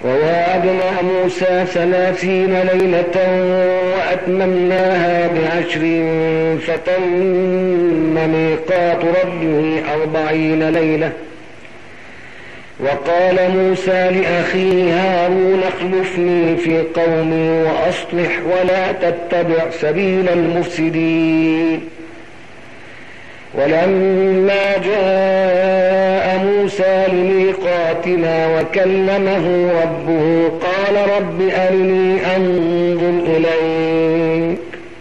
وواعدنا موسى 30 ليلة وأتممناها ب10 فتم ميقات ربه 40 ليلة. وقال موسى لأخيه هارون اخلفني في قومي وأصلح ولا تتبع سبيل المفسدين. ولما جاء موسى لميقاتنا وكلمه ربه قال رب أرني أنظر إليك.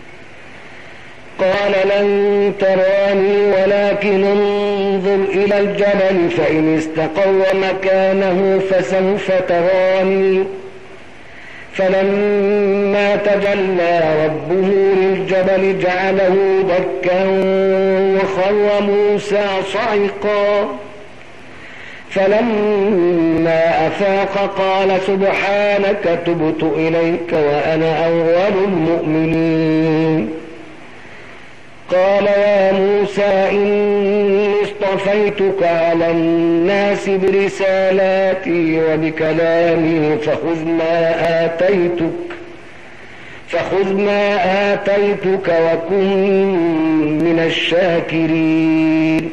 قال لن تراني ولكن انظر إلى الجبل فإن استقر مكانه فسوف تراني. فلما تجلى ربه للجبل جعله دكا وخر موسى صعقا. فلما أفاق قال سبحانك تبت إليك وأنا أول المؤمنين. قال يا موسى إني اصطفيتك على الناس برسالاتي وبكلامي فخذ ما آتيتك وكن من الشاكرين.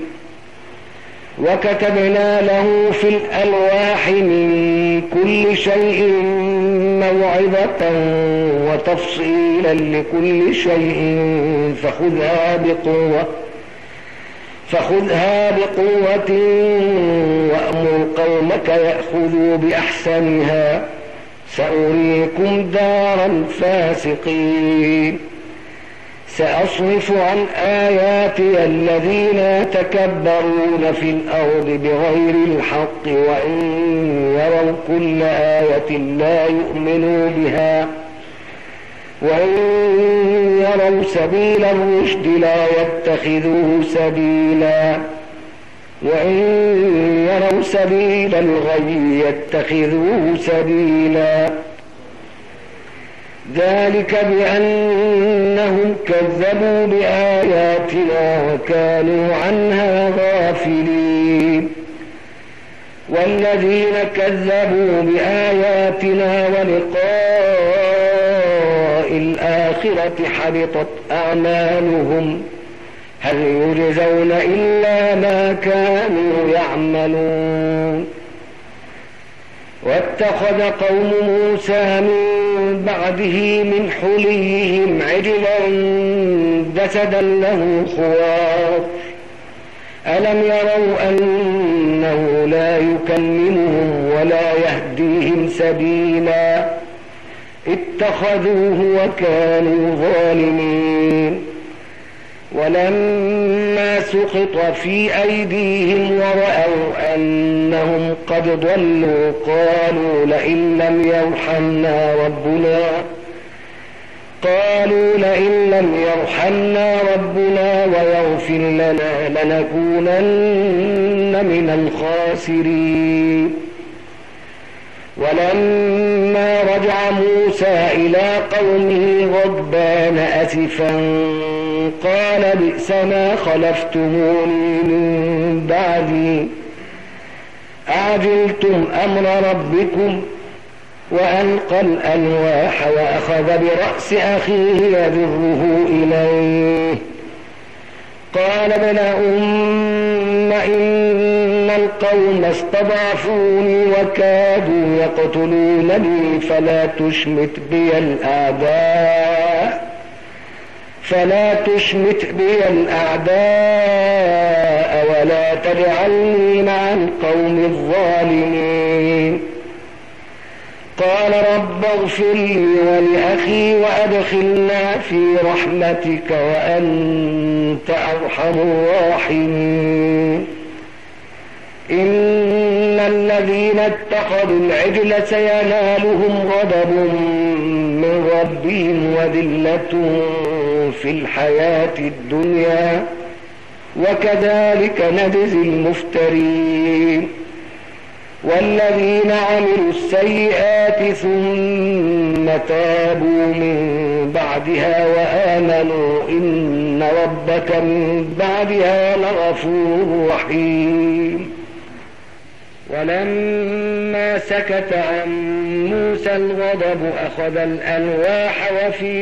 وكتبنا له في الألواح من كل شيء موعظة وتفصيلا لكل شيء فخذها بقوة وأمر قومك يأخذوا بأحسنها سأريكم دار الفاسقين. سأصرف عن آياتي الذين يتكبرون في الأرض بغير الحق وإن يروا كل آية لا يؤمنوا بها وإن يروا سبيل الرشد لا يتخذوه سبيلا وإن يروا سبيل الغي يتخذوه سبيلا. ذلك بأنهم كذبوا بآياتنا وكانوا عنها غافلين. والذين كذبوا بآياتنا ولقاء الآخرة حبطت أعمالهم هل يجزون إلا ما كانوا يعملون. واتخذ قوم موسى من بعده من حليهم عجلا جسدا له خوار ألم يروا أنه لا يكلمهم ولا يهديهم سبيلا اتخذوه وكانوا ظالمين. ولما سقط في أيديهم ورأوا أنهم قد ضلوا قالوا لئن لم يرحمنا ربنا ويغفر لنا لنكونن من الخاسرين. ولما رجع موسى إلى قومه غضبان أسفا قال بئس ما خلفتموني من بعدي أعجلتم أمر ربكم. وألقى الألواح وأخذ برأس أخيه يجره إليه قال ابن أم إن القوم استضعفوني وكادوا يقتلونني فلا تشمت بي الأعداء ولا تجعلني مع القوم الظالمين. قال رب اغفر لي ولأخي وأدخلنا في رحمتك وأنت أرحم الراحمين. إن الذين اتخذوا العجل سينالهم غضب من ربهم وذلة في الحياة الدنيا وكذلك نجزي المفترين. والذين عملوا السيئات ثم تابوا من بعدها وآمنوا إن ربك من بعدها لغفور رحيم. ولما فلما سكت عن موسى الغضب أخذ الألواح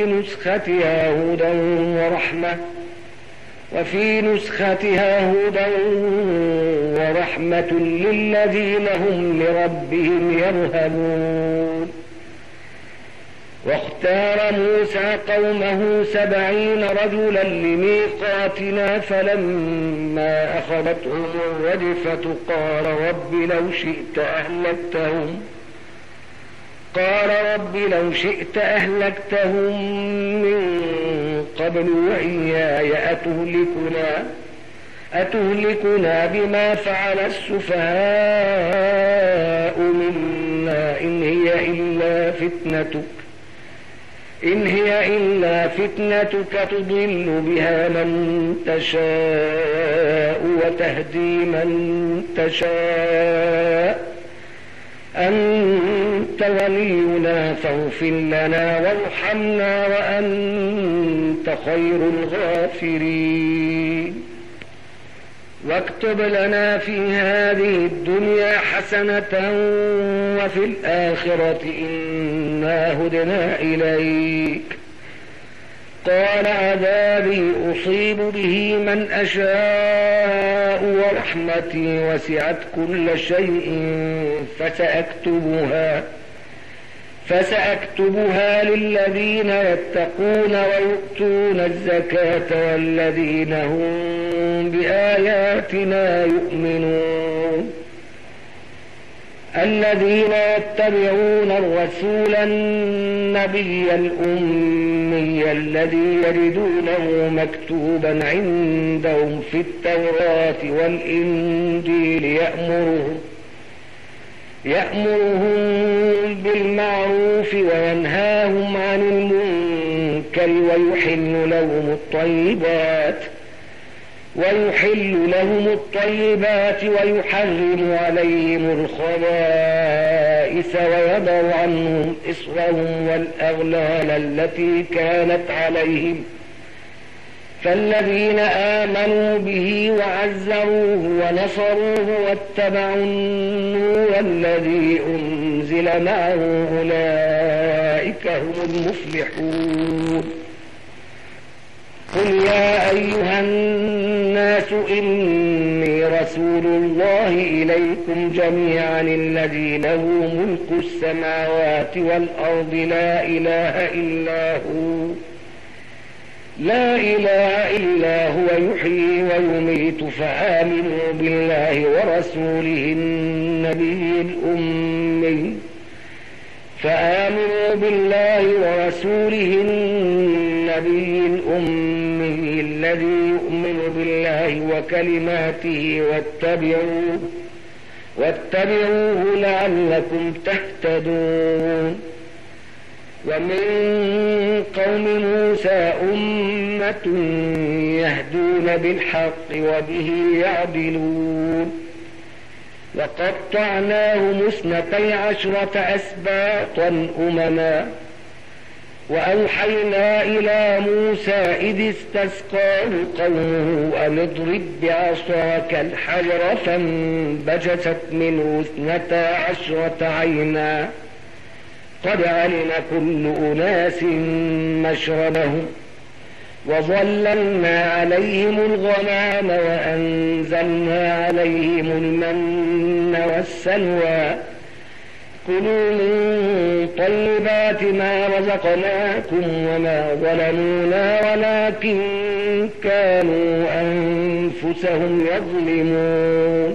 وفي نسختها هدى ورحمة للذين هم لربهم يرهبون. واختار موسى قومه 70 رجلا لميقاتنا فلما أخذتهم الرجفة قال رب لو شئت أهلكتهم من قبل وإياي أتهلكنا بما فعل السفهاء منا إن هي إلا فتنتك تضل بها من تشاء وتهدي من تشاء أنت ولينا فاغفر لنا وارحمنا وأنت خير الغافرين. واكتب لنا في هذه الدنيا حسنة وفي الآخرة إنا هدنا إليك. قال عذابي أصيب به من أشاء ورحمتي وسعت كل شيء فسأكتبها للذين يتقون ويؤتون الزكاة والذين هم بآياتنا يؤمنون. الذين يتبعون الرسول النبي الأمي الذي يجدونه مكتوبا عندهم في التوراة والإنجيل يأمرهم بالمعروف وينهاهم عن المنكر ويحل لهم الطيبات ويحرم عليهم الخبائث ويضع عنهم إصرهم والأغلال التي كانت عليهم. فالذين آمنوا به وعزروه ونصروه واتبعوا النور الذي أنزل معه أولئك هم المفلحون. قل يا أيها الناس إني رسول الله إليكم جميعا الذي له ملك السماوات والأرض لا إله إلا هو يحيي ويميت فآمنوا بالله ورسوله النبي الأمي الذي يؤمن بالله وكلماته واتبعوه لعلكم تهتدون. ومن قوم موسى أمة يهدون بالحق وبه يعدلون. وقطعناهم 12 أسباطا أمما وأوحينا إلى موسى إذ استسقاه قومه أن اضرب بعصاك الحجر فانبجست منه 12 عينا قد علم كل أناس مشربهم وظللنا عليهم الغمام وأنزلنا عليهم المن والسلوى كلوا من طيبات ما رزقناكم وما ظلمونا ولكن كانوا أنفسهم يظلمون.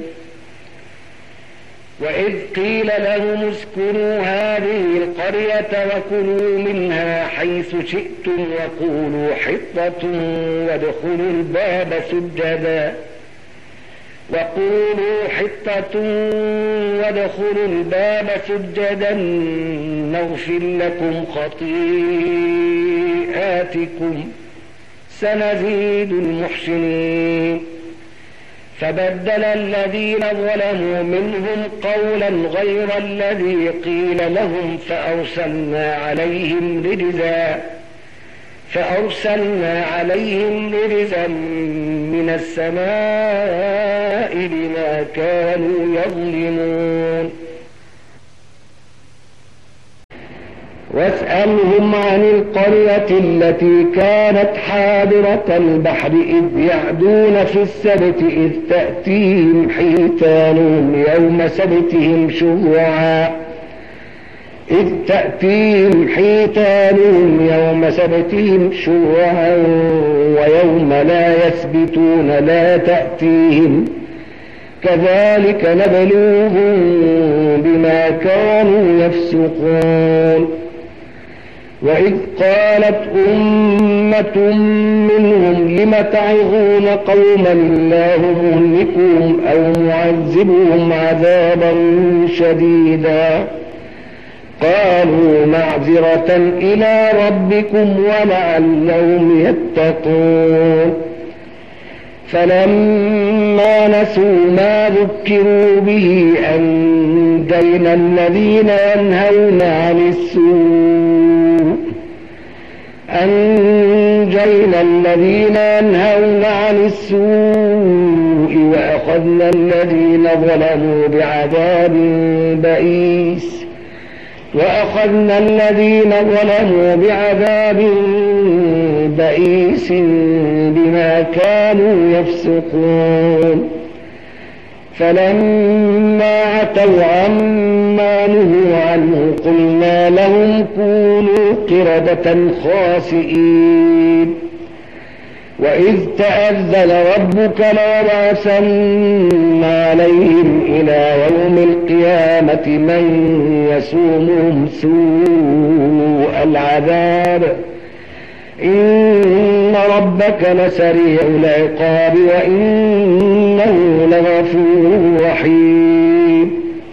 وإذ قيل لهم اسكنوا هذه القرية وكلوا منها حيث شئتم وقولوا حطة وادخلوا الباب سجدا نغفر لكم خطيئاتكم سنزيد المحسنين. فبدل الذين ظلموا منهم قولا غير الذي قيل لهم فأرسلنا عليهم رجزا من السماء بما كانوا يظلمون. واسألهم عن القرية التي كانت حاضرة البحر إذ يعدون في السبت إذ تأتيهم حيتانهم يوم سبتهم شرعا ويوم لا يسبتون لا تأتيهم كذلك نبلوهم بما كانوا يفسقون. وإذ قالت أمة منهم لم تعظون قوما الله مهلكهم أو معذبهم عذابا شديدا قالوا معذرة إلى ربكم ولعلهم يتقون. فلما نسوا ما ذكروا به أنجينا الذين ينهون عن السوء وأخذنا الذين ظلموا بعذاب بئيس بما كانوا يفسقون. فلما عتوا عما نهوا عنه قلنا لهم كونوا قردة خاسئين. وإذ تأذن ربك ليبعثن عليهم إلى يوم القيامة من يسومهم سوء العذاب إن ربك لسريع العقاب وإنه لغفور رحيم.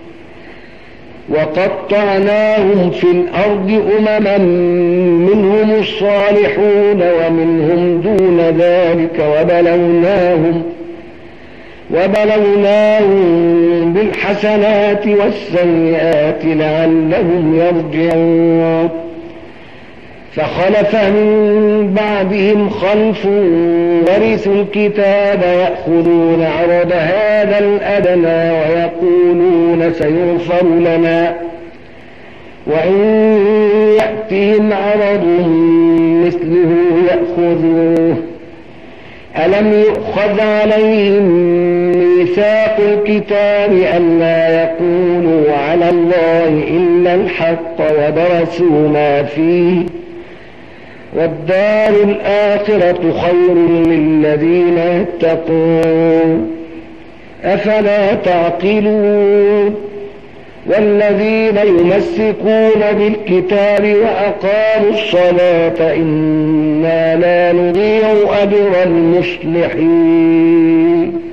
وقطعناهم في الأرض أمما منهم الصالحون ومنهم دون ذلك وبلوناهم بالحسنات والسيئات لعلهم يرجعون. فخلف من بعدهم خلف ورثوا الكتاب يأخذون عرض هذا الأدنى ويقولون سيغفر لنا وإن يأتهم عرض مثله يأخذوه. ألم يؤخذ عليهم ميثاق الكتاب ألا يقولوا على الله إلا الحق ودرسوا ما فيه والدار الآخرة خير للذين يتقون أفلا تعقلون. والذين يمسكون بالكتاب وأقاموا الصلاة إنا لا نضيع أجر المصلحين.